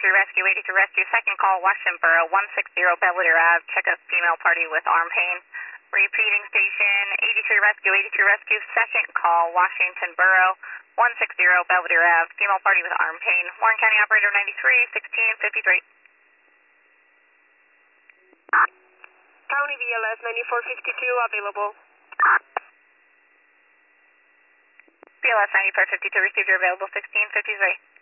Rescue, 83 Rescue, second call, Washington Borough, 160 Belvedere Ave, check a female party with arm pain. Repeating station, 83 Rescue, second call, Washington Borough, 160 Belvedere Ave, female party with arm pain. Warren County Operator 93, 1653. County VLS 9452 available. BLS 9452, received your available 1653.